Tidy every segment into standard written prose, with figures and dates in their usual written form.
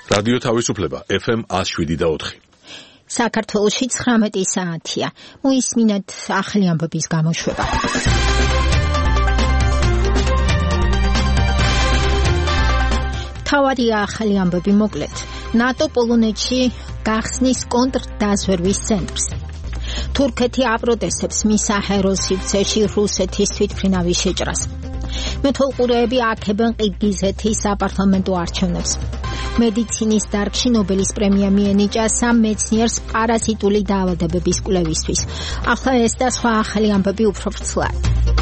რადიო თავისუფლება FM 107.4. საქართველოში 19 საათია. მოისმინეთ ახალი ამბების გამოშვება. თავარი ახალი ამბები მოკლედ. ნატო პოლონეთში გახსნის კონტრდაზვერვის ცენტრს. თურქეთი აპროტესტებს მის საჰაერო სივრცეში რუსეთის თვითმფრინავის შეჭრას. მეთვალყურეები აქებენ ყირგიზეთის საპარლამენტო არჩევნებს. მედიცინის დარგში ნობელის პრემია მიენიჭა 3 მეცნიერს პარაზიტული დაავადებების კვლევისთვის. ახლა ეს და სხვა ახალი ამბები უფრო ვრცლად.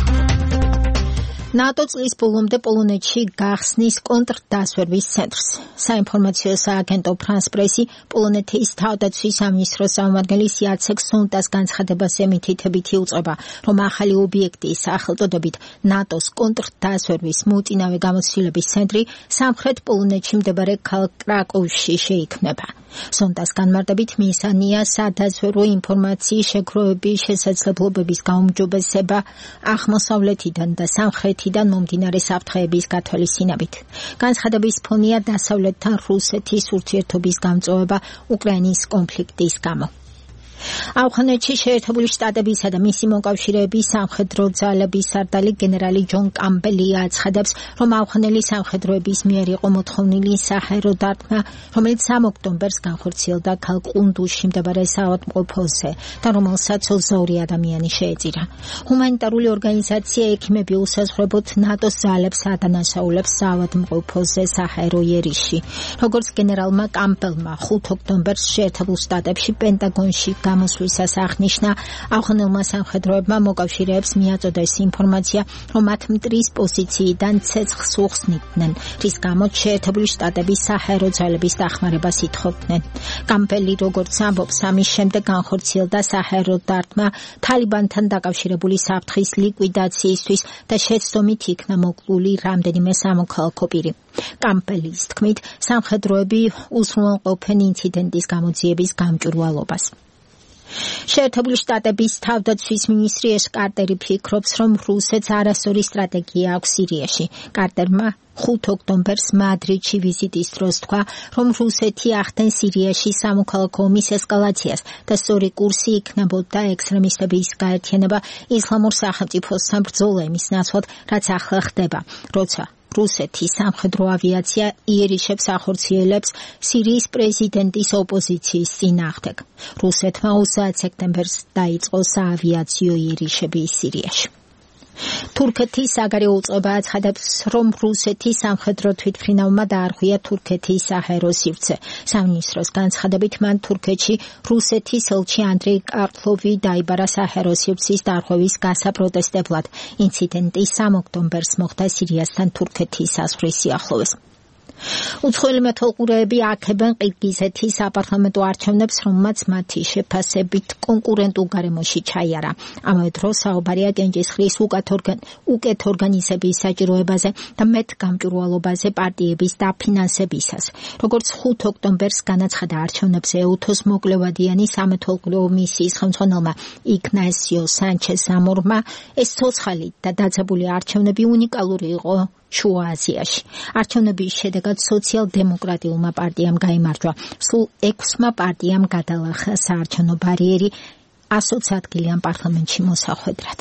ნატო წლის ბოლომდე პოლონეთში გახსნის კონტრდაზვერვის ცენტრს. საინფორმაციო სააგენტო ფრანს პრესი პოლონეთის თავდაცვის სამინისტროს წარმომადგენლის იაცეკ სონტას განცხადებაზე მითითებით იუწყება, რომ ახალი ობიექტის სახელწოდებით ნატოს კონტრდაზვერვის მოწინავე გამოცდილების ცენტრი სამხრეთ პოლონეთში მდებარე ქალაქ კრაკოვში შეიქმნება. სონტას განმარტებით მისანია სადაზვერვო ინფორმაციის შეგროვების შესაძლებლობების გაუმჯობესება აღმოსავლეთიდან და სამხრეთიდან მომდინარე საფრთხეების გათვალისწინებით. განცხადების ფონია დასავლეთთან რუსეთის ურთიერთობის გამწვავება უკრაინის კონფლიქტის გამო. ავღანეთში შეერთებული შტატებისა და მისი მოკავშირეების სამხედრო ძალების სარდალი გენერალი ჯონ კამპელი აცხადებს, რომ ავღანელი სამხედროების მიერ იყო მოთხოვნილი საჰაერო დარტყმა, რომელიც 3 ოქტომბერს განხორციელდა ქალაქ ყუნდუსში მდებარე საავადმყოფოზე და რომელსაც 22 ადამიანი შეეწირა. ჰუმანიტარული ორგანიზაცია ექიმები უსაზღვრებოდ ნატოს ძალებს ადანაშაულებს საავადმყოფოზე საჰაერო იერიში. როგორც გენერალმა კამპელმა 5 ოქტომბერს შეერთებულ შტატებში პენტაგონში გამოსვლისას აღნიშნა, ავღანელმა სამხედროებმა მოკავშირეებს მიაწოდეს ინფორმაცია, რომ მათ მტრის პოზიციიდან ცეცხლს უხსნიდნენ, რის გამოც შეერთებული შტატების საჰაერო ძალების დახმარებას ითხოვდნენ. კამპელი, როგორც ამბობს, ამის შემდეგ განხორციელდა საჰაერო დარტყმა თალიბანთან დაკავშირებული საფრთხის ლიკვიდაციისთვის და შეცდომით იქნა მოკლული რამდენიმე სამოქალაქო პირი. კამპელის თქმით, სამხედროები უზრუნველყოფენ ინციდენტის გამოძიების გამჭვირვალობას. შეერთებული შტატების თავდაცვის მინისტრი ეშ კარტერი ფიქრობს, რომ რუსეთს არასწორი სტრატეგია აქვს სირიაში. კარტერმა 5 ოქტომბერს მადრიდში ვიზიტის დროს თქვა, რომ რუსეთი ახდენს სირიაში სამოქალაქო ომის ესკალაციას და სწორი კურსი იქნებოდა ექსტრემისტების გაერთიანება ისლამურ სახელმწიფოსთან ბრძოლა იმის ნაცვლად, რაც ახლა ხდება, როცა რუსეთის სამხედრო ავიაცია იერიშებს ახორციელებს სირიის პრეზიდენტის ოპოზიციის წინააღმდეგ. რუსეთმა 20 სექტემბერს დაიწყო საავიაციო იერიშები სირიაში. თურქეთის საგარეო უწყება აცხადებს, რომ რუსეთის სამხედრო თვითმფრინავმა დაარღვია თურქეთის საჰაერო სივრცე. სამინისტროს განცხადებით, მან თურქეთში რუსეთის ელჩი ანდრეი კარლოვი დაიბარა საჰაერო სივრცის დარღვევის გასაპროტესტებლად. ინციდენტი 3 ოქტომბერს მოხდა სირიასთან თურქეთის საზღვრის სიახლოვეს. უცხოელი მეთვალყურეები აქებენ ყირგიზეთის საპარლამენტო არჩევნებს, რომელმაც მათი შეფასებით კონკურენტულ გარემოში ჩაიარა. ამავე დროს საუბარია კენჭისყრის უკეთ ორგანიზების საჭიროებაზე და მეტ გამჭვირვალობაზე პარტიების დაფინანსებისას. როგორც 5 ოქტომბერს განაცხადა არჩევნებზე ეუთოს მოკლევადიანი სამეთვალყურეო მისიის ხელმძღვანელმა იგნასიო სანჩეს ამორმა, ეს ცოცხალი და დაძაბული არჩევნები უნიკალური იყო შუა აზიაში. არჩევნების შედეგად სოციალ-დემოკრატიულმა პარტიამ გაიმარჯვა. სულ 6 პარტიამ გადალახა საარჩევნო ბარიერი 120 ადგილიან პარლამენტში მოსახვედრად.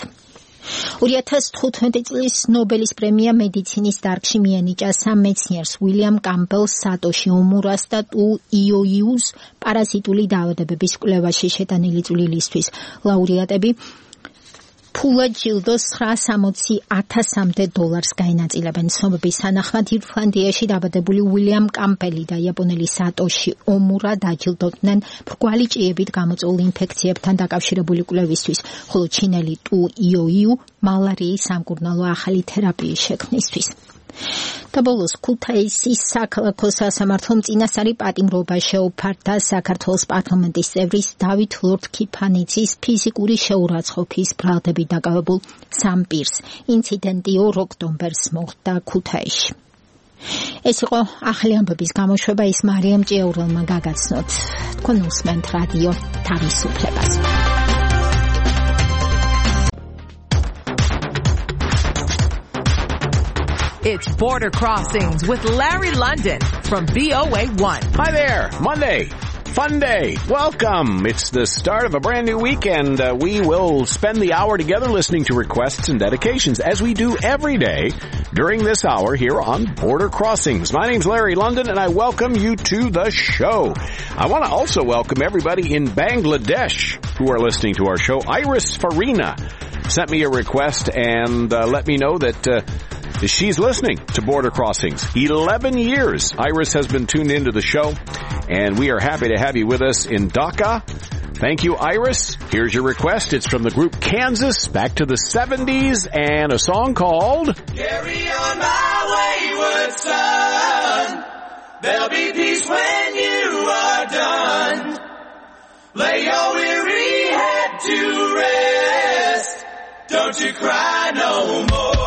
2015 წლის ნობელის პრემია მედიცინის დარგში მიენიჭა 3 მეცნიერს უილიამ კამპელს, სატოში ომურას და ტუ იოიუს პარაზიტული დაავადებების კვლევაში შეტანილი წვლილისთვის. ლაურეატები ფულად ჯილდოს $960,000-მდე გაინაწილებენ. ცნობების თანახმად ირლანდიაში დაბადებული უილიამ კამპელი და იაპონელი სატოში ომურა დაჯილდოდნენ მრგვალი ჭიებით გამოწვეულ ინფექციებთან დაკავშირებული კვლევისთვის, ხოლო ჩინელი ტუ იოიუ მალარიის სამკურნალო ახალი თერაპიის შექმნისთვის. და ბოლოს ქუთაისის საქალაქო სასამართლომ წინასწარი პატიმრობა შეუფარდა საქართველოს პარლამენტის წევრის დავით ლორთქიფანიძის ფიზიკური შეურაცხყოფის ბრალდებით დაკავებულ 3 პირს. ინციდენტი 2 ოქტომბერს მოხდა ქუთაისში. ეს იყო ახალი ამბების გამოშვება, ის მარიამ ჭიაურელმა გაგაცნოთ. თქვენ უსმენთ რადიო თავისუფლებას. It's Border Crossings with Larry London from VOA1. Hi there. Monday. Fun day. Welcome. It's the start of a brand new weekend. We will spend the hour together listening to requests and dedications as we do every day during this hour here on Border Crossings. My name's Larry London and I welcome you to the show. I want to also welcome everybody in Bangladesh who are listening to our show. Iris Farina sent me a request and let me know that she's listening to Border Crossings. 11 years Iris has been tuned into the show, and we are happy to have you with us in Dhaka. Thank you, Iris. Here's your request. It's from the group Kansas, back to the 70s, and a song called Carry on my wayward son. There'll be peace when you are done. Lay your weary head to rest. Don't you cry no more.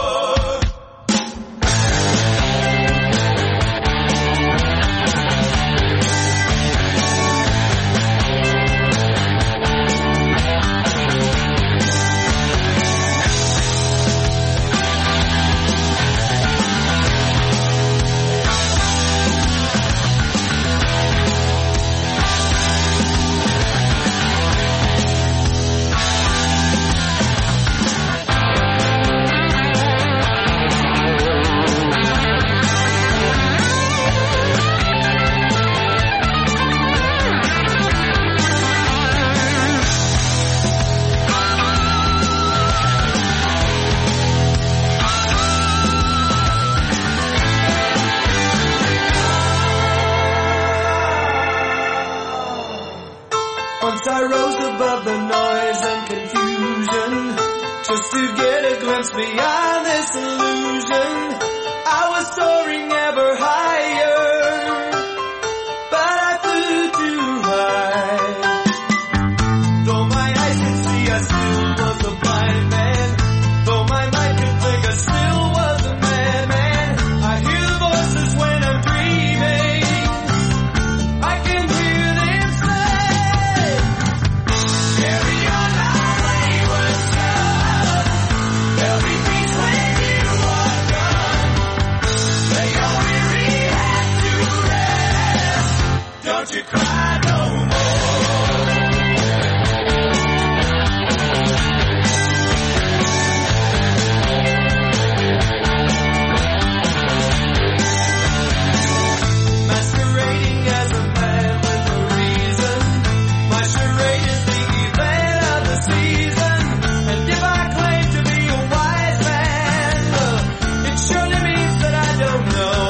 Once I rose above the noise and confusion, just to get a glimpse beyond this illusion. I was soaring ever higher, but I flew too high. Though my eyes could see, I still was a blind man. Though my mind could think, I still was a madman. I hear the voices when I'm dreaming. I can hear them say, carry on my wayward son. There'll be peace when you are done. Lay your weary head to rest. Don't you cry no more. Masquerading as a man with a reason. My charade is the event of the season. And if I claim to be a wise man, it surely means that I don't know.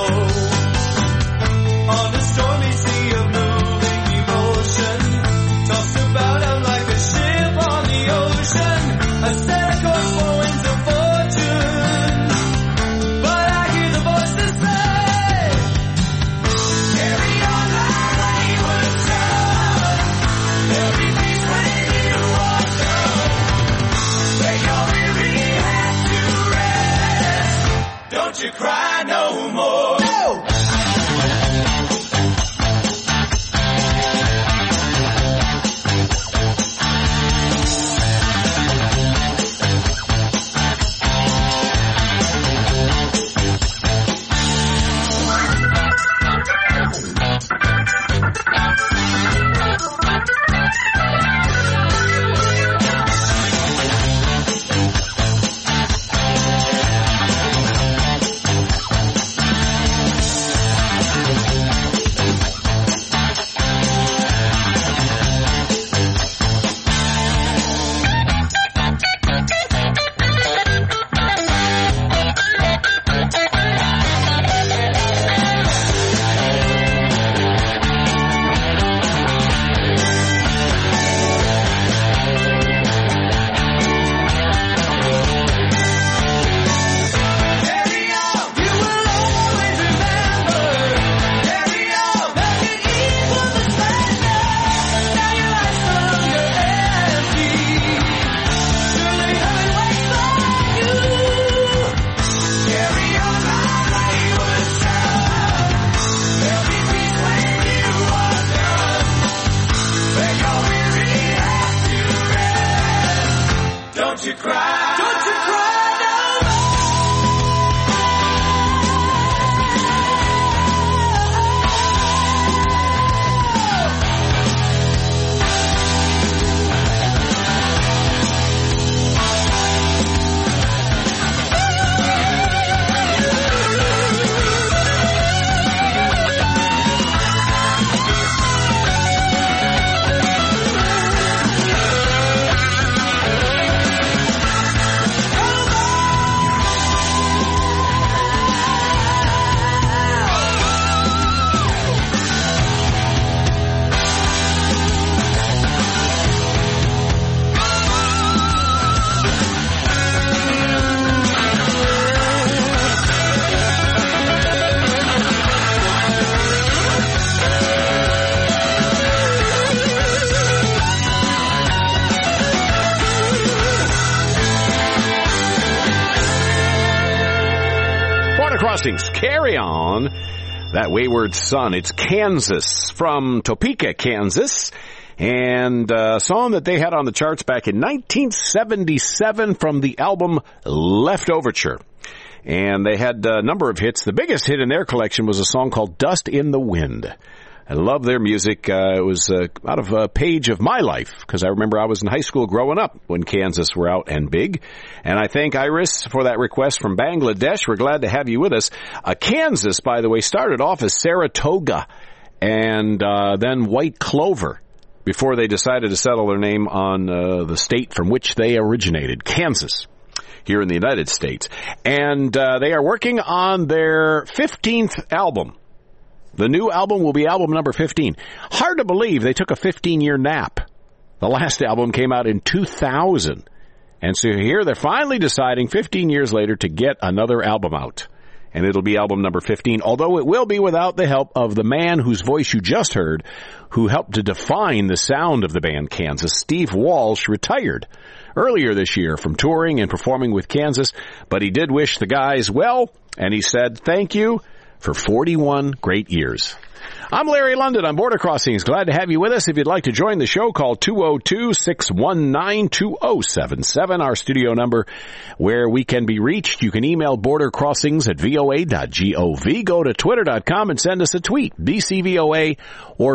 On the stormy sea of moving emotion, tossed about I'm like a ship on the ocean. I set a course for winds of fortune, but I hear the voices say, carry on my wayward son. There'll be peace when you are done. Lay your weary head to rest. Don't you cry no more. Carry on, you will always remember. Carry on, make it equal the splendor. Now your life's no longer empty. Surely heaven waits for you. Carry on my wayward son. There'll be peace when you are done. Lay your weary head to rest. Don't you cry. Don't you cry no more. Crossings, carry on that wayward son. It's Kansas from Topeka, Kansas. And a song that they had on the charts back in 1977 from the album Leftoverture. And they had a number of hits. The biggest hit in their collection was a song called Dust in the Wind. I love their music. It was out of a page of my life, because I remember I was in high school growing up when Kansas were out and big. And I thank Iris for that request from Bangladesh. We're glad to have you with us. Kansas, by the way, started off as Saratoga and then White Clover before they decided to settle their name on the state from which they originated, Kansas, here in the United States. And they are working on their 15th album. The new album will be album number 15. Hard to believe they took a 15-year nap. The last album came out in 2000. And so here they're finally deciding 15 years later to get another album out. And it'll be album number 15, although it will be without the help of the man whose voice you just heard, who helped to define the sound of the band Kansas. Steve Walsh retired earlier this year from touring and performing with Kansas, but he did wish the guys well, and he said thank you for 41 great years. I'm Larry London on Border Crossings. Glad to have you with us. If you'd like to join the show, call 202-619-2077, our studio number where we can be reached. You can email bordercrossings@voa.gov. Go to twitter.com and send us a tweet, BCVOA, or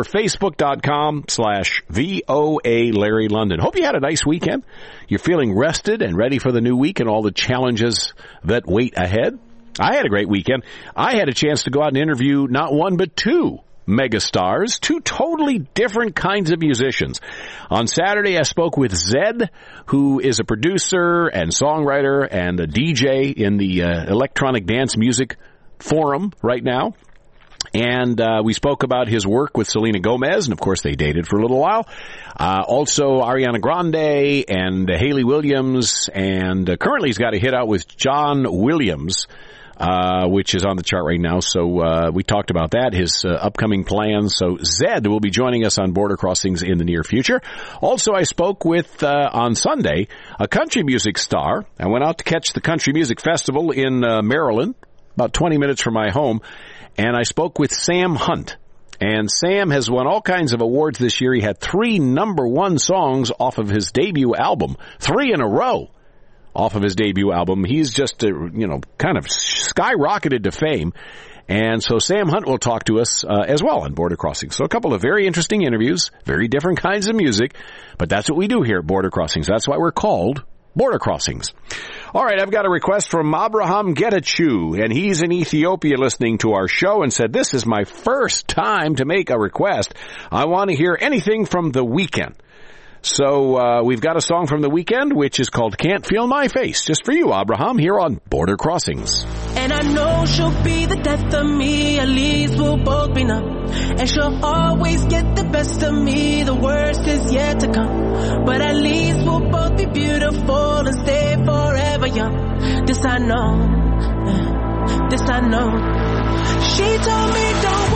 facebook.com/VOA Larry London. Hope you had a nice weekend. You're feeling rested and ready for the new week and all the challenges that wait ahead. I had a great weekend. I had a chance to go out and interview not one but two megastars, two totally different kinds of musicians. On Saturday, I spoke with Zedd, who is a producer and songwriter and a DJ in the electronic dance music forum right now. And we spoke about his work with Selena Gomez, and of course they dated for a little while. Also Ariana Grande and Hayley Williams, and currently he's got a hit out with John Williams, which is on the chart right now. So we talked about that, his upcoming plans. So Zedd will be joining us on Border Crossings in the near future. Also, I spoke with, on Sunday, a country music star. I went out to catch the Country Music Festival in Maryland, about 20 minutes from my home, and I spoke with Sam Hunt. And Sam has won all kinds of awards this year. He had 3 #1 songs off of his debut album, 3 in a row. Off of his debut album. He's just, kind of skyrocketed to fame. And so Sam Hunt will talk to us as well on Border Crossings. So a couple of very interesting interviews, very different kinds of music, but that's what we do here at Border Crossings. That's why we're called Border Crossings. All right, I've got a request from Abraham Getachew, and he's in Ethiopia listening to our show and said, this is my first time to make a request. I want to hear anything from The Weeknd. So we've got a song from The Weeknd, which is called Can't Feel My Face. Just for you, Abraham, here on Border Crossings. And I know she'll be the death of me, at least we'll both be numb. And she'll always get the best of me, the worst is yet to come. But at least we'll both be beautiful and stay forever young. This I know, this I know. She told me don't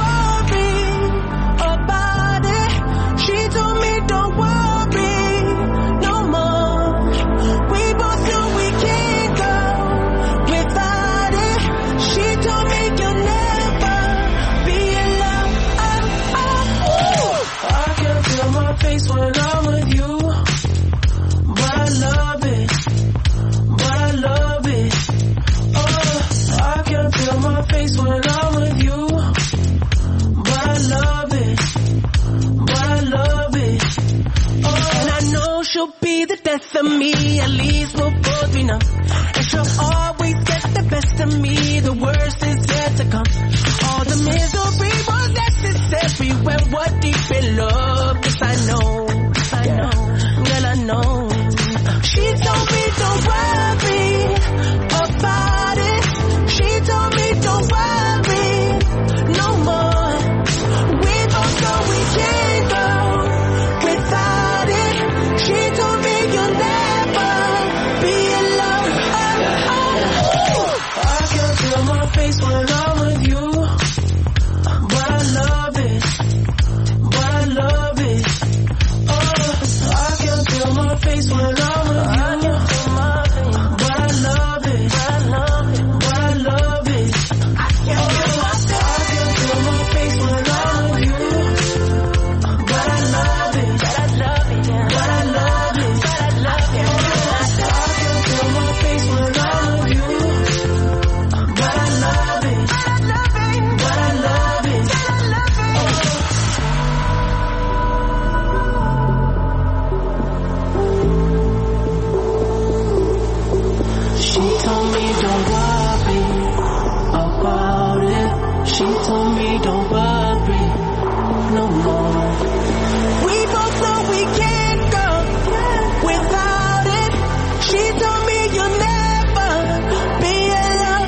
worry about it. She told me don't worry. When I'm with you, but I love it, oh, I can feel my face when I'm with you, but I love it, oh, and I know she'll be the death of me, at least we'll both be numb, and she'll always get the best of me, the worst is yet to come, all the misery was necessary when we're deep in love, yes I know. Girl, I know. She told me don't worry about it. She told me don't worry no more. We both know we can't go without it. She told me you'll never be alone. I can feel my face when I'm with you, but I love it. told me don't worry about it. She told me don't worry no more. We both know we can't go without it. She told me you'll never be alone.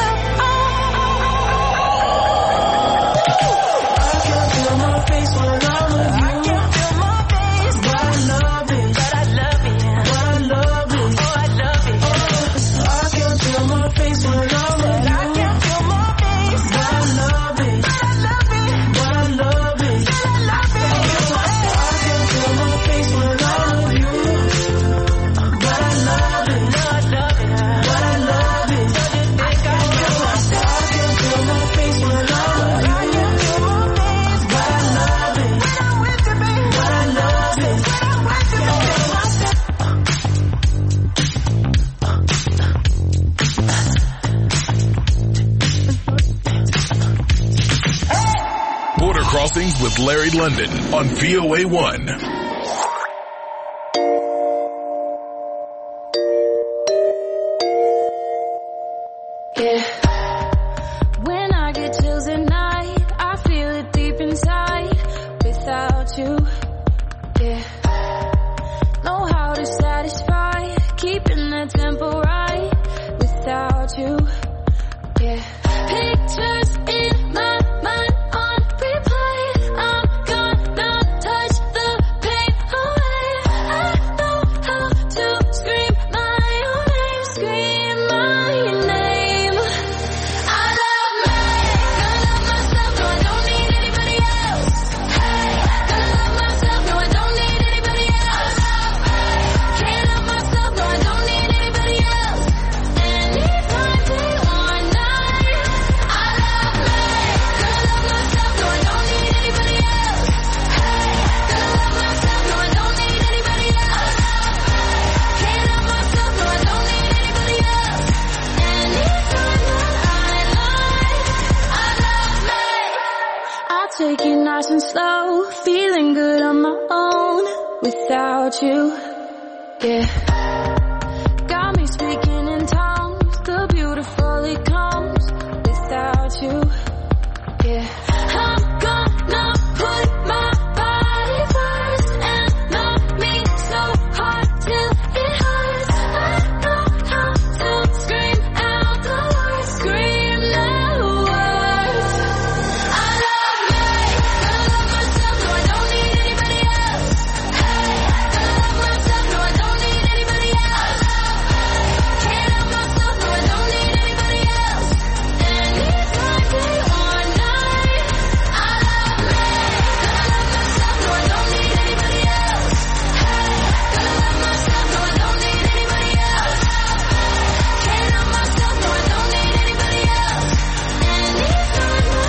I can feel my face when I'm with you. I can feel my face, but I love it. But I love it. But I love it. Oh, I love it. I can feel my face when I'm with you. I can feel my face, but I love it. But I love it. But I love it. But I love it. I can feel my face when I'm with you. But I love it. No, I love it. But I love it. I can feel my face when I'm with you. I can feel my face, but I love it. When I'm with you, baby. But I love it. When I'm with you, Border Crossings with Larry London on VOA1. Yeah. When I get chills at night, I feel it deep inside. Without you, yeah. Know how to satisfy, keeping the tempo right. Without you, yeah. Pictures in my mind on replay. I'm gonna touch the pain away. I know how to scream my own name, scream my name. I love me, gonna love myself, no I don't need anybody else. Hey, gonna love myself, no I don't need anybody else. Can't love myself, no I don't need anybody else. Anytime, day or night. I love me, gonna love myself, no I don't need anybody else. Hey, gonna love myself, no I don't need anybody else. Can't love myself, no I don't need anybody else. Anytime that I love me. I'll take it nice and slow, feeling good on my own without you. Yeah. Got me speaking in tongues, the beautiful it comes without you. Yeah. I'm gonna put my body first and love me so hard till it hurts. I know how to scream out the words, scream the words. I love me, gonna love myself, no I don't need anybody else. Hey, gonna love myself, no I don't need anybody else. Can't love myself, no I don't need anybody else. Anytime, day or night. I love me, gonna love myself, no I don't need anybody else. Hey, gonna love myself, no I don't need anybody else. Can't love myself, no I don't need anybody else. Anytime that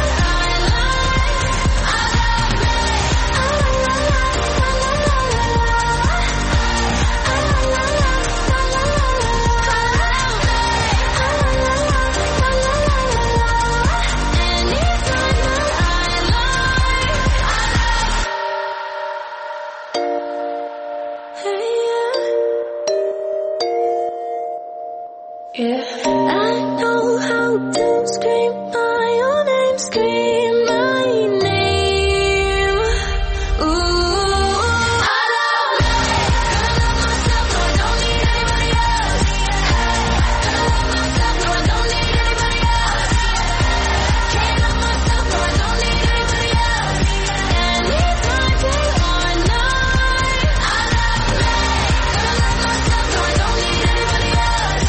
yeah, I know how to scream my own name, scream my name. Ooh, I love me, gonna love myself, no I don't need anybody else. Hey, gonna love myself, no I don't need anybody else. Can't love myself, no I don't need anybody else. Anytime, day or night. I love me, gonna love myself, no I don't need anybody else.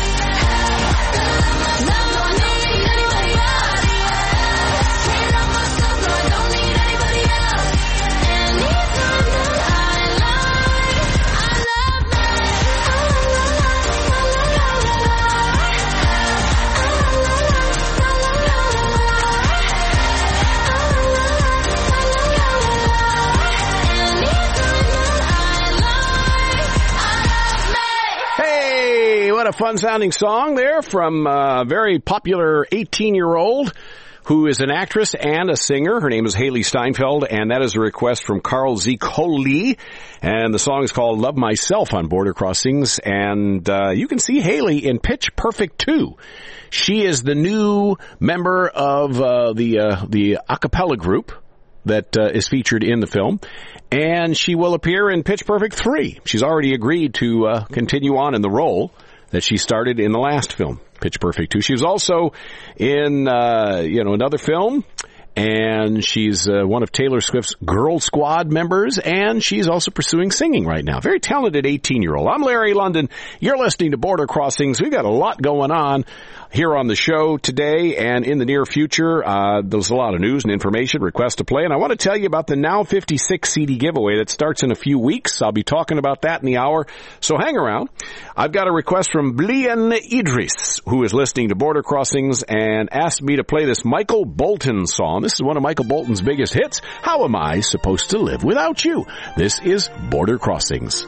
Hey, what a fun-sounding song there from a very popular 18-year-old who is an actress and a singer. Her name is Haley Steinfeld, and that is a request from Carl Z. Coley. And the song is called Love Myself on Border Crossings. And you can see Haley in Pitch Perfect 2. She is the new member of the a cappella group that is featured in the film. And she will appear in Pitch Perfect 3. She's already agreed to continue on in the role that she started in the last film, Pitch Perfect 2. She was also in, another film, and she's one of Taylor Swift's Girl Squad members, and she's also pursuing singing right now. Very talented 18-year-old. I'm Larry London. You're listening to Border Crossings. We've got a lot going on here on the show today and in the near future. There's a lot of news and information, requests to play, and I want to tell you about the Now 56 CD giveaway that starts in a few weeks. I'll be talking about that in the hour, so hang around. I've got a request from Blian Idris, who is listening to Border Crossings and asked me to play this Michael Bolton song. This is one of Michael Bolton's biggest hits, How Am I Supposed to Live Without You? This is Border Crossings.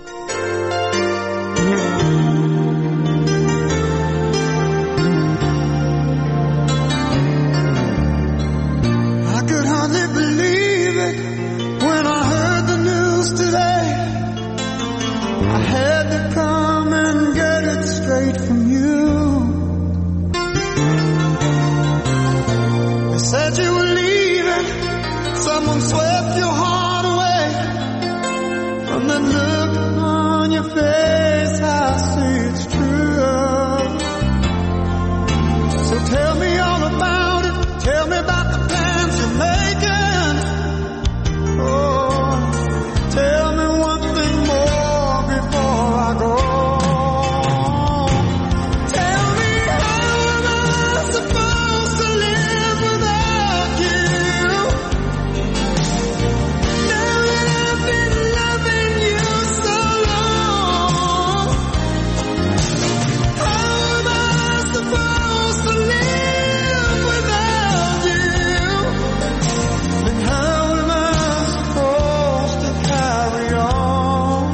I could hardly believe it when I heard the news today. I had to come and get it straight from you. They said you were leaving, someone swept your heart away. From the look on your face, I see it's true. So tell me all about it, tell me about the plans you're making. Oh, tell me one thing more before I go. Tell me, how am I supposed to live without you? Now that I've been loving you so long, how am I supposed to live without you? And how am I supposed to carry on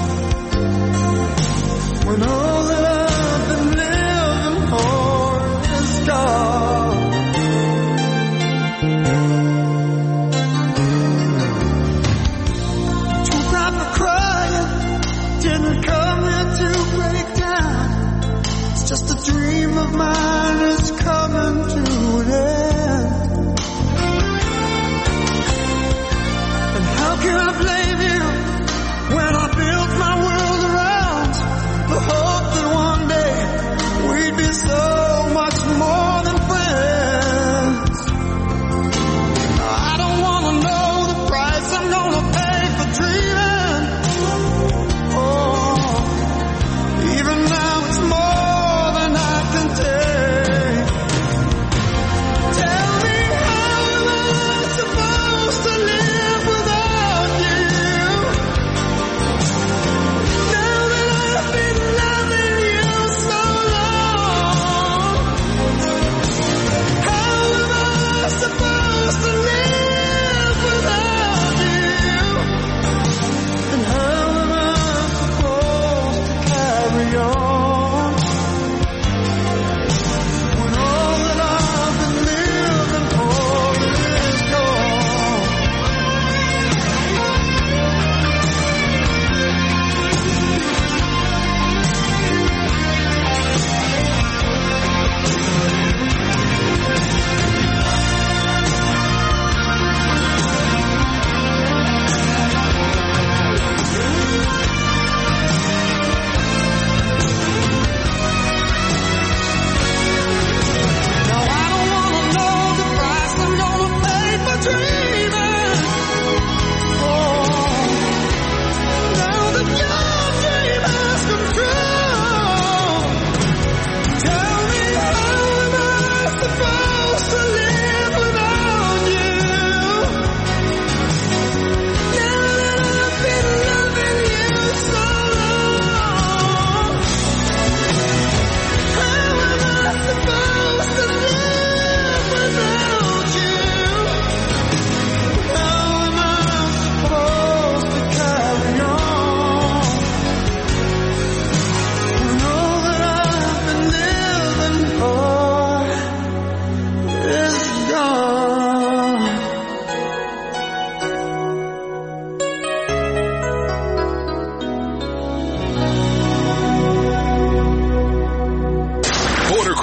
when all that I've been living for is gone? Too proud for crying, didn't come here to break down. It's just a dream of mine is coming to an end. And how can I blame you when I built my world around the hope that one day we'd be so much more than friends? I don't want to know the price I'm gonna pay for dreaming. Oh, even now it's more than I can take.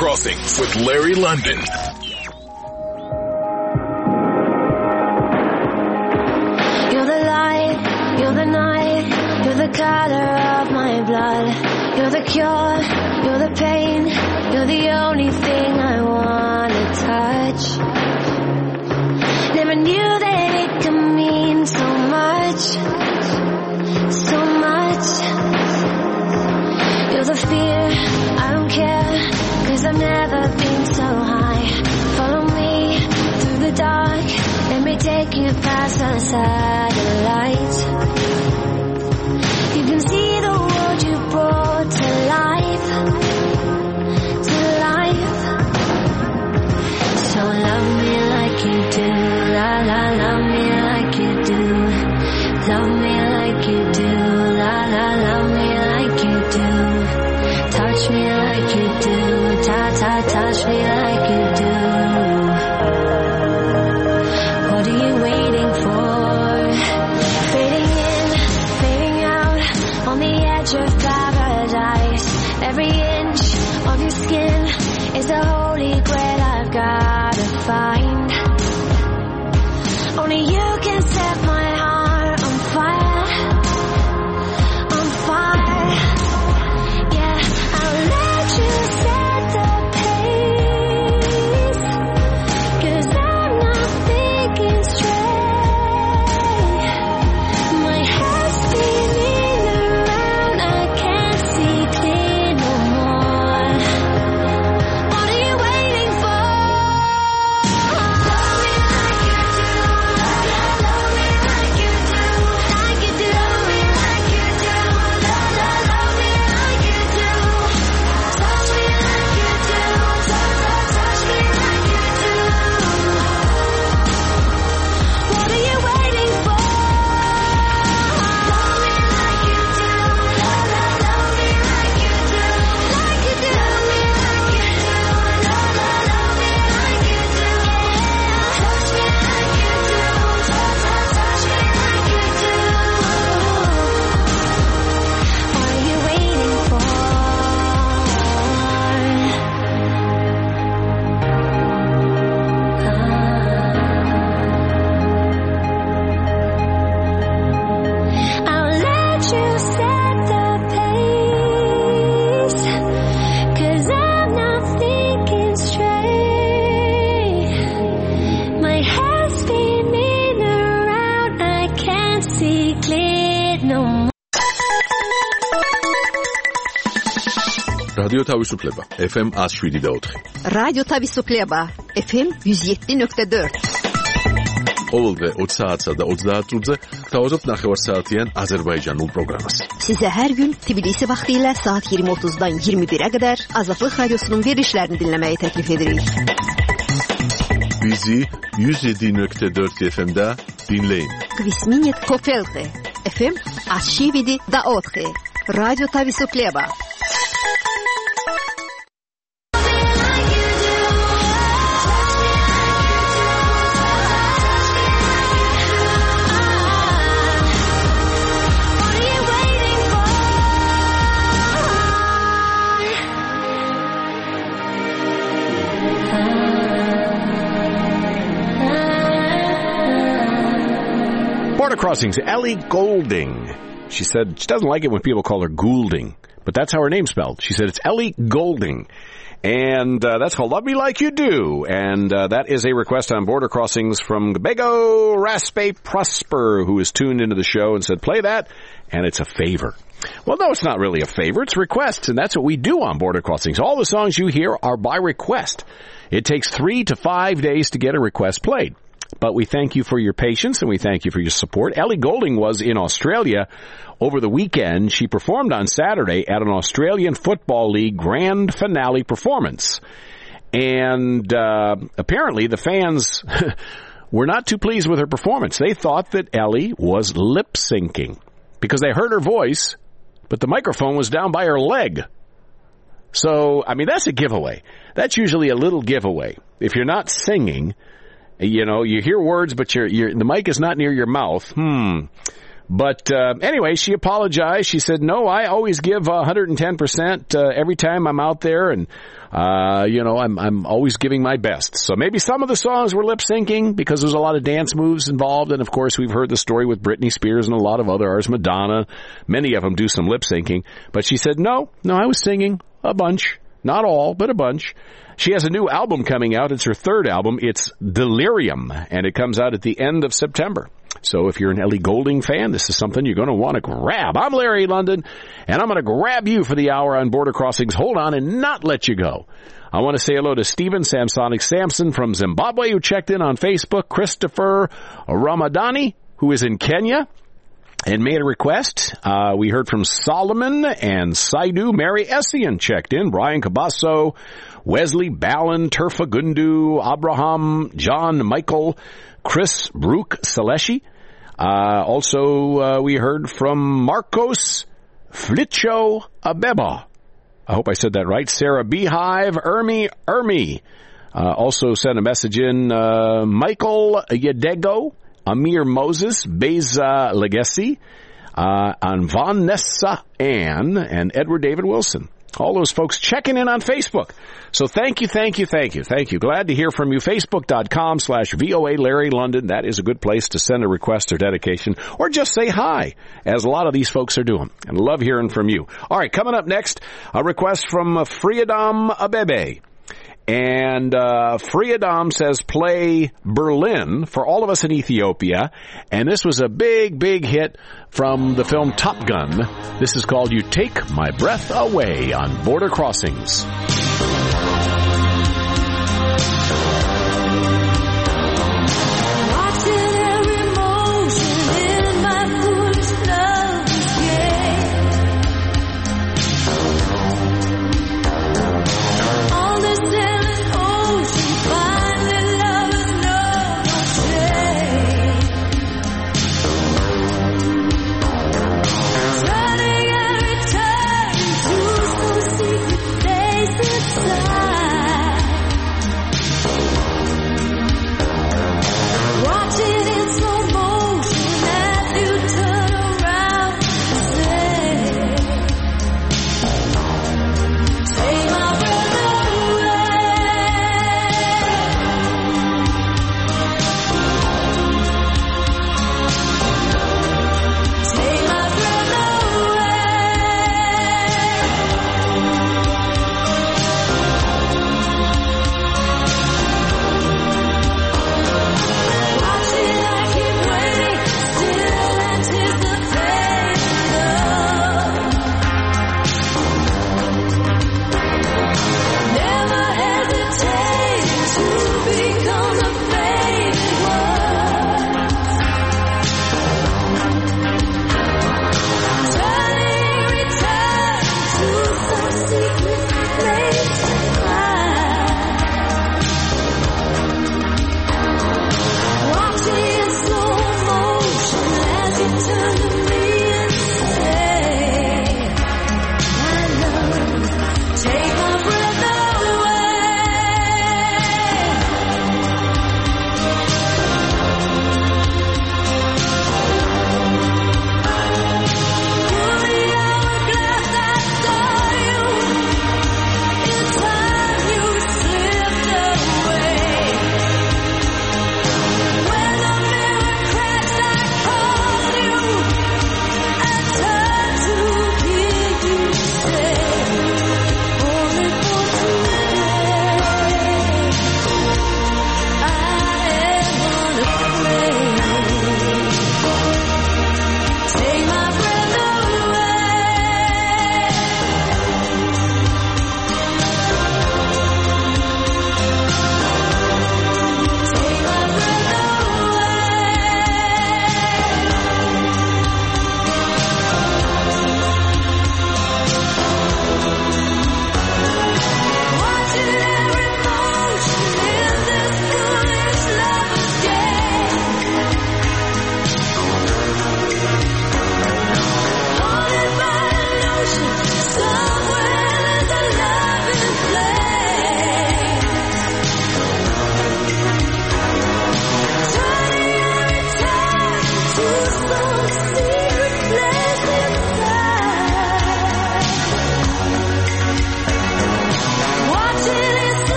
Crossings with Larry London. You're the light, you're the night, you're the color of my blood. You're the cure, you're the pain, you're the only thing I wanna touch. Never knew that it could mean so much, so much. You're the fear, I don't care, 'cause I've never been so high. Follow me through the dark, let me take you past the satellites. You can see the world you brought to life, to life. So love me like you do, la la, love me like you do. Love me like you do, la la, love me like you do. Touch me like you do, ta-ta, touch me like you do. What are you waiting for? Fading in, fading out, on the edge of paradise. Every inch of your skin is a holy grail I've gotta find. Only you can set my heart on fire, on fire. Yeah, I'll let you set the pace, 'cause I'm not thinking straight. My head's spinning around, I can't see clear no more. What are you waiting for? Love me like you do, love me like you do, like you do. Love me like you do, love me like you do. Touch me like you do, touch me like you do. What are you waiting for? Love me like you do, love me like you do, like you do. Love me like you do, love me like you do. Touch me like you do, touch me like you do. What are you waiting for? I'll let you set the pace, 'cause I'm not thinking straight. My head's spinning around, I can't see clear no more. რადიო თავისუფლება FM 107.4. რადიო თავისუფლება FM 107.4. ყოველდღე 20 საათსა და 30 წუთზე გთავაზობთ ნახევარსაათიან აზერბაიჯანულ პროგრამას. Size her gün Tbilisi vaxtiyle saat 20:30'dan 21'e kadar Azadlık Radyosu'nun verilişlerini dinlemeyi teklif ederiz. Bizi 107.4 FM'da dinleyin. Kvisminit Kofelte FM 107.4. Radyo Tavisuklieba. What are you waiting for? Border Crossings, Ellie Goulding. She said she doesn't like it when people call her Goulding, but that's how her name's spelled. She said it's Ellie Goulding. And that's called Love Me Like You Do. And that is a request on Border Crossings from Bego Raspe Prosper, who is tuned into the show and said, play that, and it's a favor. Well, no, it's not really a favor. It's requests, and that's what we do on Border Crossings. All the songs you hear are by request. It takes 3 to 5 days to get a request played. But we thank you for your patience and we thank you for your support. Ellie Goulding was in Australia over the weekend. She performed on Saturday at an Australian Football League grand finale performance. And apparently the fans were not too pleased with her performance. They thought that Ellie was lip-syncing because they heard her voice, but the microphone was down by her leg. So, I mean, that's a giveaway. That's usually a little giveaway. If you're not singing, you know, you hear words, but the mic is not near your mouth. But anyway, she apologized. She said, no, I always give 110% every time I'm out there, and I'm always giving my best. So maybe some of the songs were lip syncing because there's a lot of dance moves involved, and of course we've heard the story with Britney Spears and a lot of other artists, Madonna. Many of them do some lip syncing. But she said, no, I was singing a bunch. Not all, but a bunch. She has a new album coming out. It's her third album. It's Delirium, and it comes out at the end of September. So if you're an Ellie Goulding fan, this is something you're going to want to grab. I'm Larry London, and I'm going to grab you for the hour on Border Crossings. Hold on and not let you go. I want to say hello to Stephen Samsonic Samson from Zimbabwe, who checked in on Facebook, Christopher Ramadani, who is in Kenya and made a request. We heard from Solomon and Saidu. Mary Essien checked in. Brian Cabasso, Wesley Ballin, Turfa Gundu, Abraham, John Michael, Chris Brook Saleshi. Also, we heard from Marcos Flitcho Abeba. I hope I said that right. Sarah Beehive, Ermi. Also sent a message in, Michael Yedego, Amir Moses, Beza Legacy, and Vanessa Ann, and Edward David Wilson. All those folks checking in on Facebook. So thank you. Glad to hear from you. Facebook.com/VOA Larry London. That is a good place to send a request or dedication, or just say hi, as a lot of these folks are doing. And love hearing from you. All right, coming up next, a request from Friadam Abebe. And Friadam says play Berlin for all of us in Ethiopia. And this was a big hit from the film Top Gun. This is called You Take My Breath Away on Border Crossings. Turning every turn to some secret place.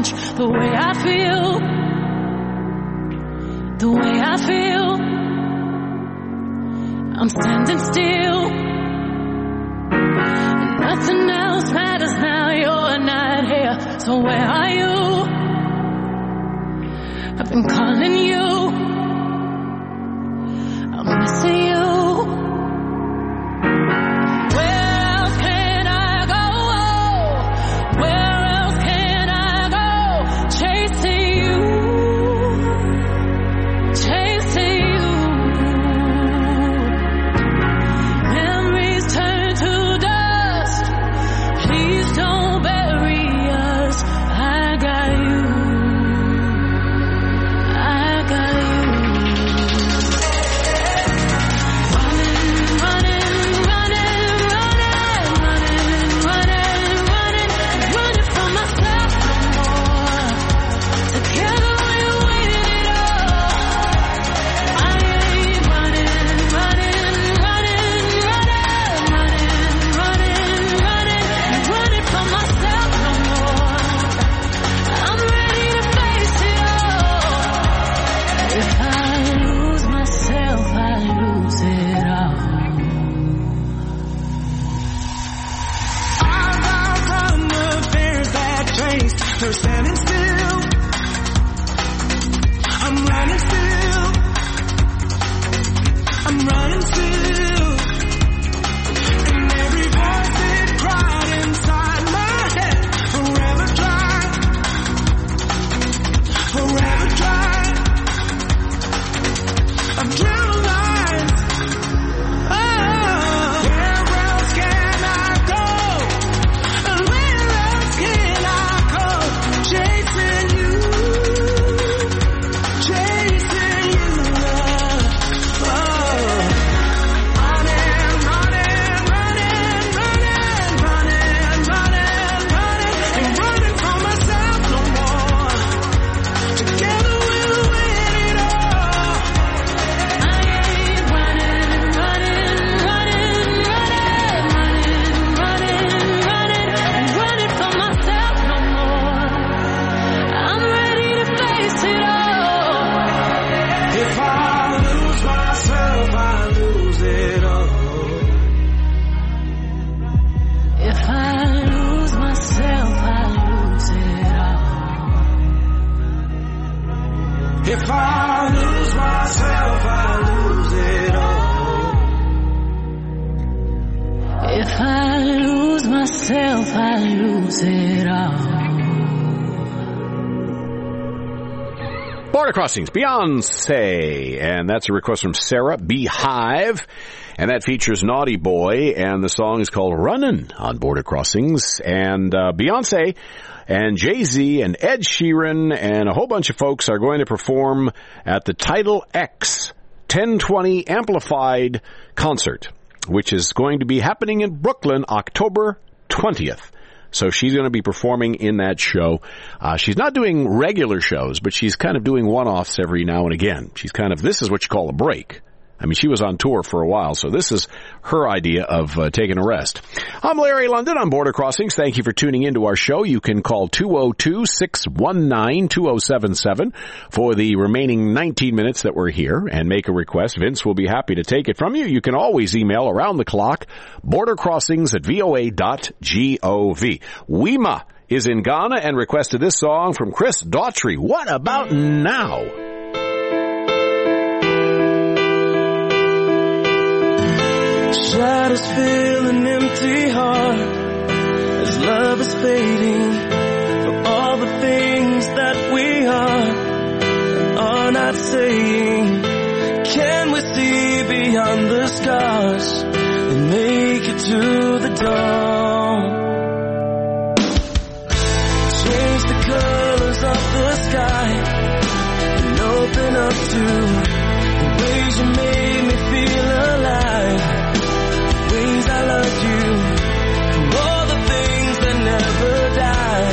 change the way I feel. The way I feel. I'm standing still. And nothing else matters now. You're not here. So where are you? I've been calling you. I'm missing you. Border Crossings, Beyonce, and that's a request from Sarah Beehive, and that features Naughty Boy, and the song is called Runnin' on Border Crossings, and Beyonce and Jay-Z and Ed Sheeran and a whole bunch of folks are going to perform at the Tidal X 1020 Amplified Concert, which is going to be happening in Brooklyn October 20th. So she's going to be performing in that show. She's not doing regular shows, but she's kind of doing one-offs every now and again. This is what you call a break. I mean, she was on tour for a while, so this is her idea of taking a rest. I'm Larry London on Border Crossings. Thank you for tuning into our show. You can call 202-619-2077 for the remaining 19 minutes that we're here and make a request. Vince will be happy to take it from you. You can always email around the clock, bordercrossings@voa.gov. Weema is in Ghana and requested this song from Chris Daughtry. What about now? Shadows fill an empty heart as love is fading for all the things that we are not saying. Can we see beyond the scars and make it to the dawn? Change the colors of the sky and open up to the ways you made me feel alive. Ways I loved you, for all the things that never die.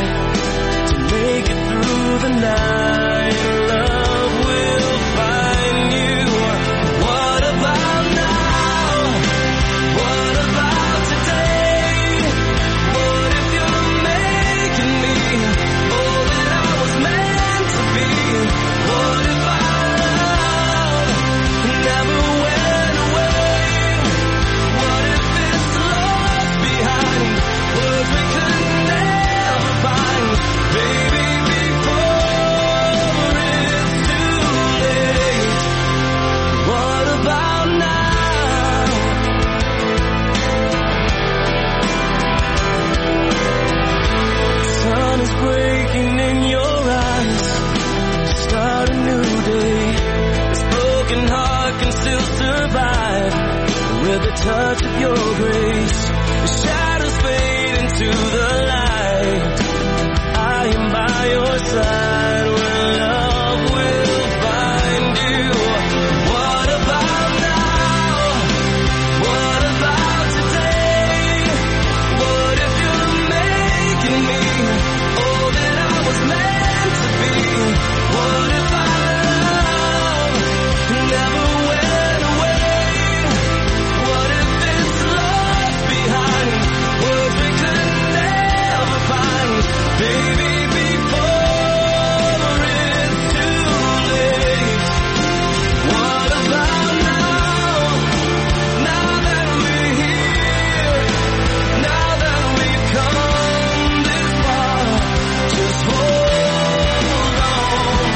touch of your grace. The shadows fade into the light. I am by your side when love will find you. What about now? What about today? What if you're making me all that I was meant to be? What if our love never went away? What if it's lost behind words we could never find? Baby, before it's too late. What about now? Now that we're here, now that we've come this far, just hold on.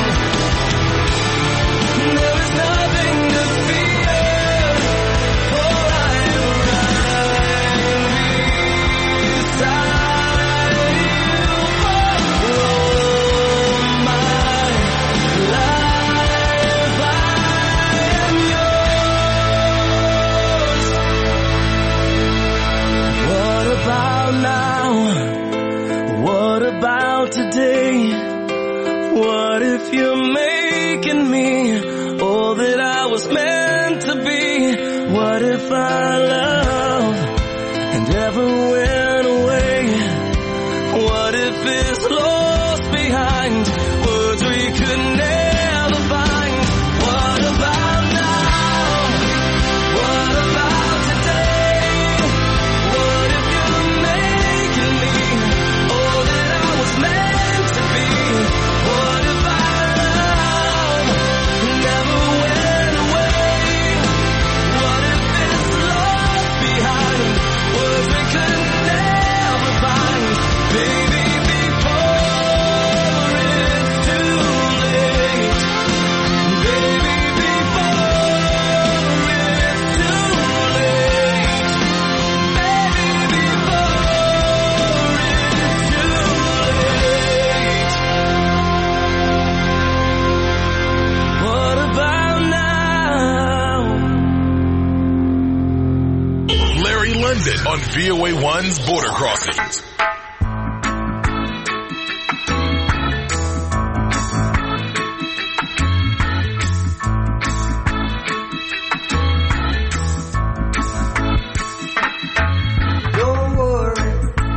There is nothing to fear, for I am right beside you. For all my life I am yours. What about now? What about today? What if you're making me all that I was meant to be? What if our love never went away? What if it's lost behind words we could never find? What about now? What about today? What if you're making me all that I was meant to be? What if our love never went away? What if it's lost behind words we could never find? Baby, before it's too late. Baby, before it's too late. Baby, before it's too late. What about now? Larry London on VOA1's Border Crossings. Don't worry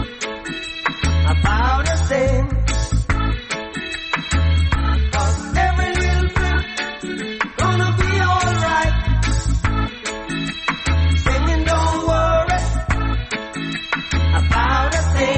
about a thing. 'Cause every little thing gonna be alright. Singing, don't worry about a thing.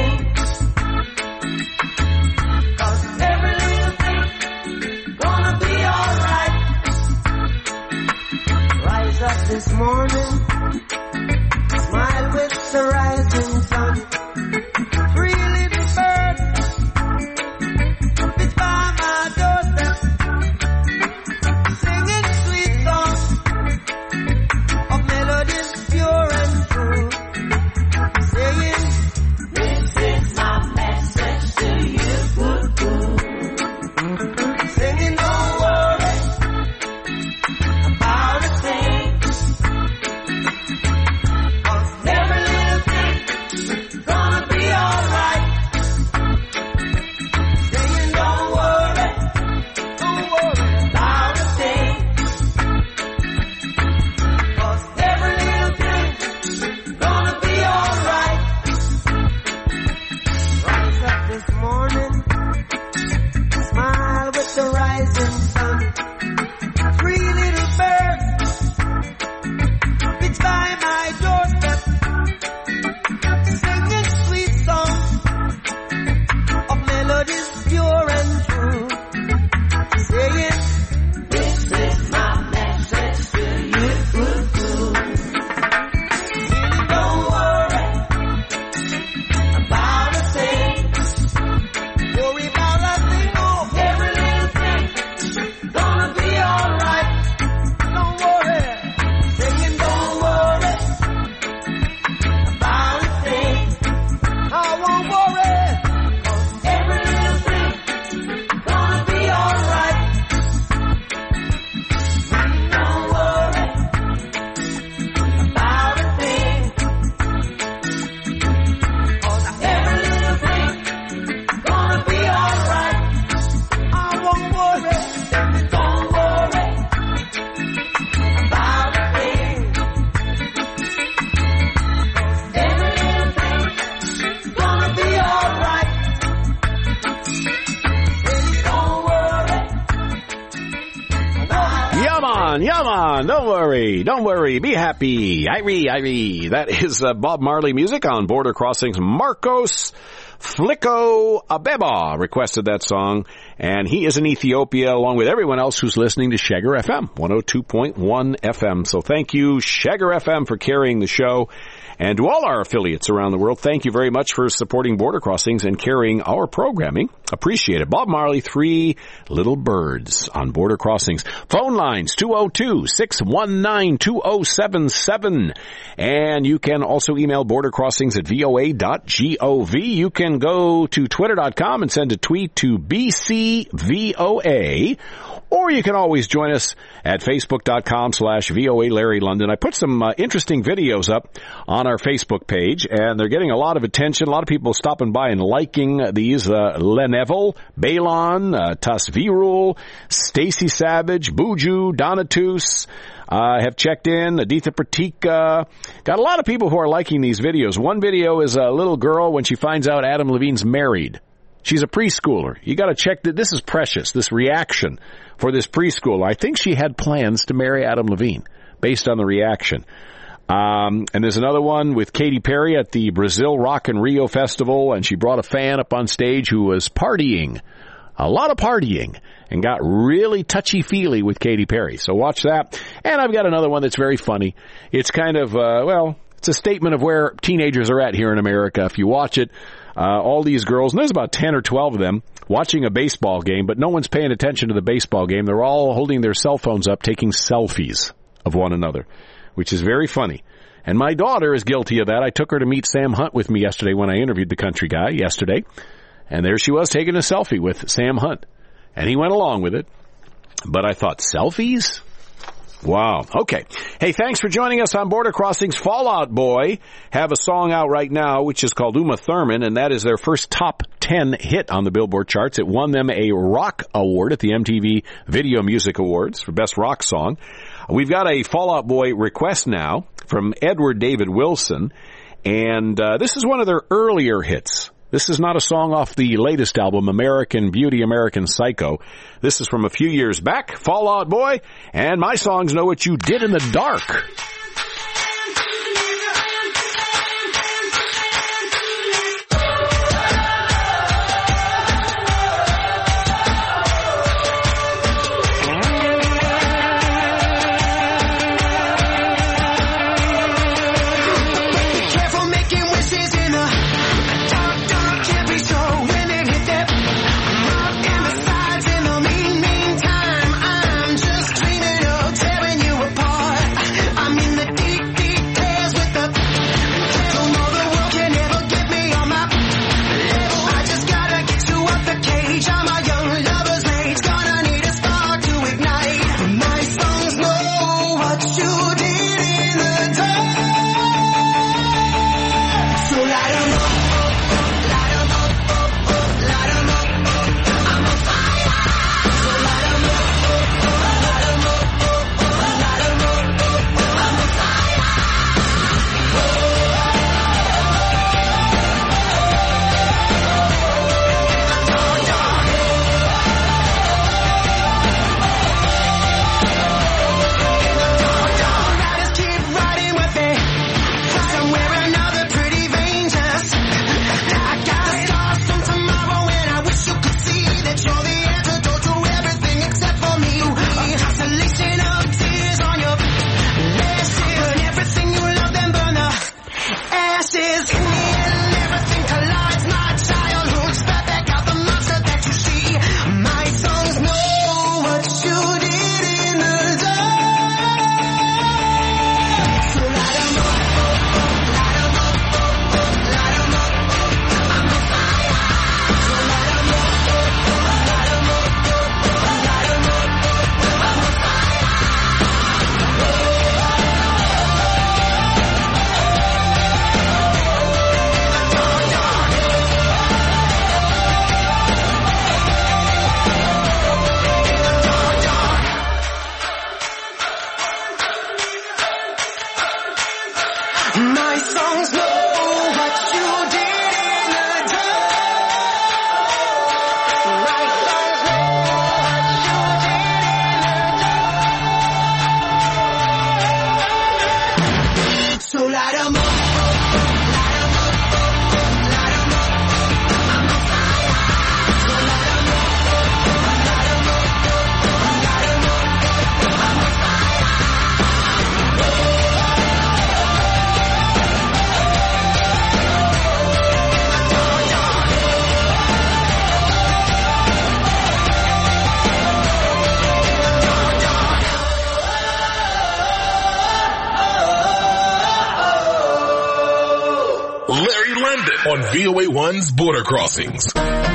Yaman, don't worry, be happy. Irie. That is Bob Marley music on Border Crossings. Marcos Flicko Abeba requested that song, and he is in Ethiopia along with everyone else who's listening to Shagger FM, 102.1 FM. So thank you, Shagger FM, for carrying the show. And to all our affiliates around the world, thank you very much for supporting Border Crossings and carrying our programming. Appreciate it. Bob Marley, 3 Little Birds on Border Crossings. Phone lines, 202-619-2077. And you can also email bordercrossings@voa.gov. You can go to twitter.com and send a tweet to BCVOA. Or you can always join us at facebook.com/VOA Larry London. I put some interesting videos up on our Facebook page, and they're getting a lot of attention. A lot of people stopping by and liking these. Leneville, Balon, Tasvirul, Stacy Savage, Buju, Donatus have checked in. Aditha Pratika. Got a lot of people who are liking these videos. One video is a little girl when she finds out Adam Levine's married. She's a preschooler. You got to check that. This is precious, this reaction for this preschooler. I think she had plans to marry Adam Levine based on the reaction. And there's another one with Katy Perry at the Brazil Rock and Rio Festival, and she brought a fan up on stage who was partying, a lot of partying, and got really touchy-feely with Katy Perry. So watch that. And I've got another one that's very funny. It's kind of, it's a statement of where teenagers are at here in America. If you watch it, all these girls, and there's about 10 or 12 of them, watching a baseball game, but no one's paying attention to the baseball game. They're all holding their cell phones up, taking selfies of one another, which is very funny. And my daughter is guilty of that. I took her to meet Sam Hunt with me yesterday when I interviewed the country guy yesterday. And there she was taking a selfie with Sam Hunt. And he went along with it. But I thought, selfies? Wow. Okay. Hey, thanks for joining us on Border Crossings. Fall Out Boy have a song out right now, which is called Uma Thurman, and that is their first top 10 hit on the Billboard charts. It won them a rock award at the MTV Video Music Awards for Best Rock Song. We've got a Fall Out Boy request now from Edward David Wilson, and this is one of their earlier hits. This is not a song off the latest album, American Beauty, American Psycho. This is from a few years back, Fall Out Boy, and my songs Know What You Did in the Dark. I mean London on VOA1's Border Crossings.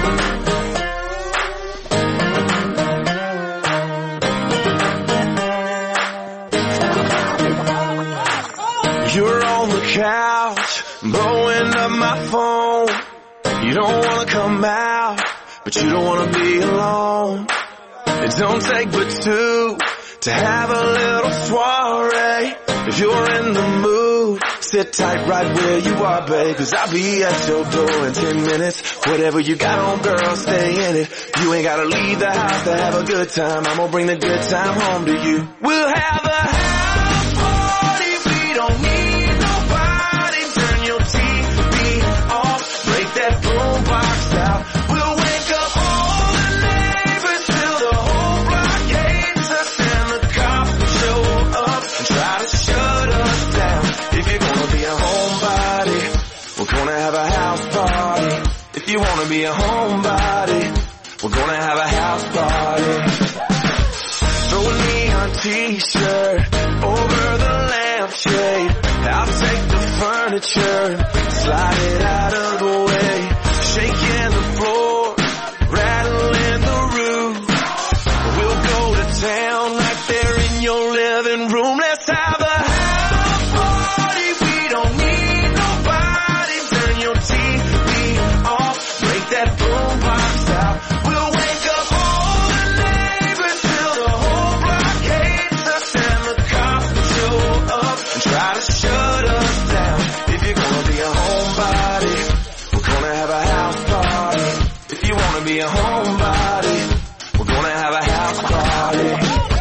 You're on the couch, blowing up my phone. You don't wanna come out, but you don't wanna be alone. It don't take but two to have a little soiree. If you're in the mood, sit tight right where you are, babe, 'cause I'll be at your door in 10 minutes. Whatever you got on, girl, stay in it. You ain't gotta leave the house to have a good time. I'm gonna bring the good time home to you. We'll have a house party. We don't need nobody. Turn your TV off. Break that boombox out. We'll wake up all the neighbors till the whole block hates us, and the cops show up and try to shut us down. If you're gonna be a homebody, we're gonna have a house party. If you wanna be a homebody, we're gonna have a house party. Throw a neon t-shirt over the lampshade. I'll take the furniture, slide it out of the way. Shaking the floor, rattling the roof. We'll go to town right there in your living room. Let's have a house party. We don't need nobody. Turn your TV off. Break that boombox out. We'll wake up all the neighbors till the whole block hates us, and the cops show up and try to shut us down. If you're gonna be a homebody, we're gonna have a house party. If you wanna be a homebody, we're gonna have a house party.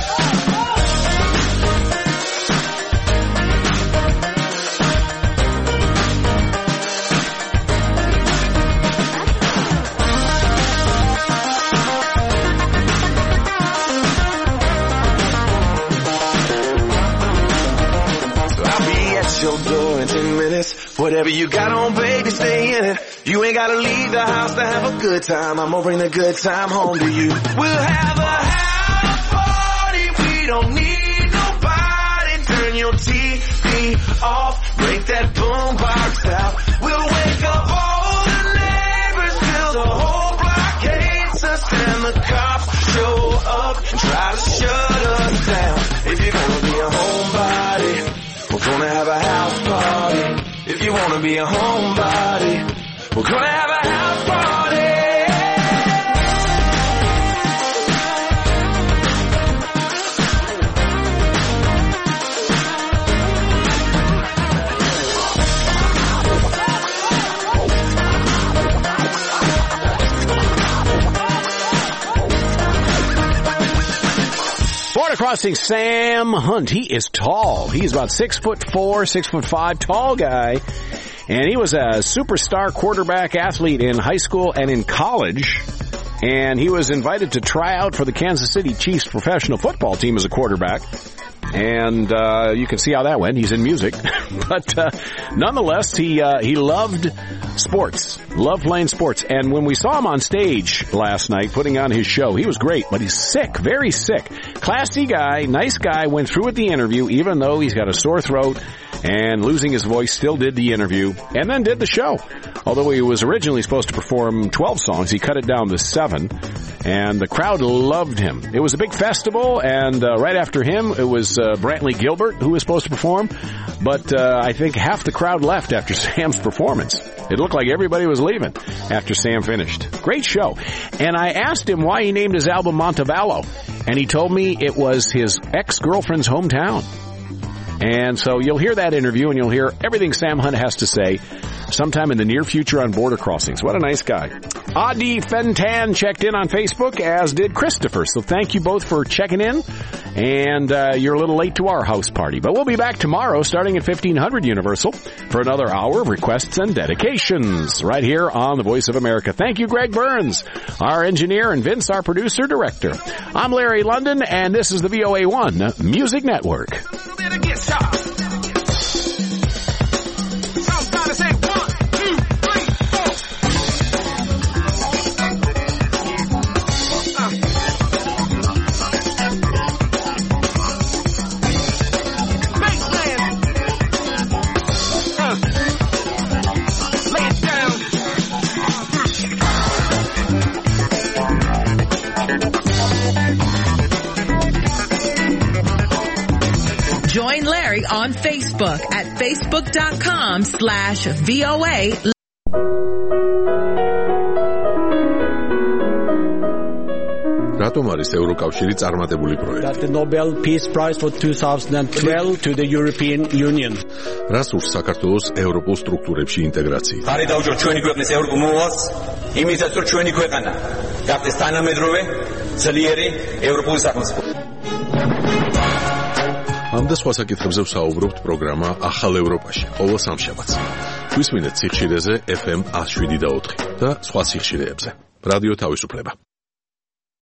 Your door in 10 minutes. Whatever you got on, baby, stay in it. You ain't gotta leave the house to have a good time. I'm gonna bring the good time home to you. We'll have a house party. We don't need nobody. Turn your TV off. Break that boombox out. We'll wake up all the neighbors till the whole block hates us, and the cops show up and try to shut us down. If you're gonna be a homebody, we're gonna have a house party. If you wanna be a homebody, we're gonna have a house party. Border Crossing Sam Hunt. He is tall. He's about 6'4", 6'5", tall guy. And he was a superstar quarterback athlete in high school and in college. And he was invited to try out for the Kansas City Chiefs professional football team as a quarterback. And you can see how that went. He's in music. But nonetheless, he loved sports, loved playing sports. And when we saw him on stage last night putting on his show, he was great, but he's sick, very sick. Classy guy, nice guy, went through with the interview, even though he's got a sore throat and losing his voice, still did the interview and then did the show. Although he was originally supposed to perform 12 songs, he cut it down to 7. And the crowd loved him. It was a big festival, and right after him, it was Brantley Gilbert who was supposed to perform. But I think half the crowd left after Sam's performance. It looked like everybody was leaving after Sam finished. Great show. And I asked him why he named his album Montevallo. And he told me it was his ex-girlfriend's hometown. And so you'll hear that interview, and you'll hear everything Sam Hunt has to say sometime in the near future on Border Crossings. What a nice guy. Adi Fentan checked in on Facebook, as did Christopher. So thank you both for checking in. And you're a little late to our house party. But we'll be back tomorrow starting at 1500 Universal for another hour of requests and dedications right here on the Voice of America. Thank you, Greg Burns, our engineer, and Vince, our producer-director. I'm Larry London, and this is the VOA1 Music Network. Lay it down. Join Larry on Facebook at facebook.com/VOA. რატომ არის ევროკავშირი წარმატებული პროექტი? The Nobel Peace Prize for 2012 to the European Union. რას ურს საქართველოს ევროპულ სტრუქტურებში ინტეგრაცია? ხარი დავუჯოთ ჩვენი ქვეყნის ევროპულ მოვალს, იმისათვის რომ ჩვენი ქვეყანა გახდეს თანამედროვე, ძლიერი ევროპული სახელმწიფო. ამ და სხვა საკითხებზე ვსაუბრობთ პროგრამა ახალ ევროპაში, ყოველ სამშაბათს. გვისმინეთ სიხშირეზე FM 107.4 და სხვა სიხშირეებზე. რადიო თავისუფლება.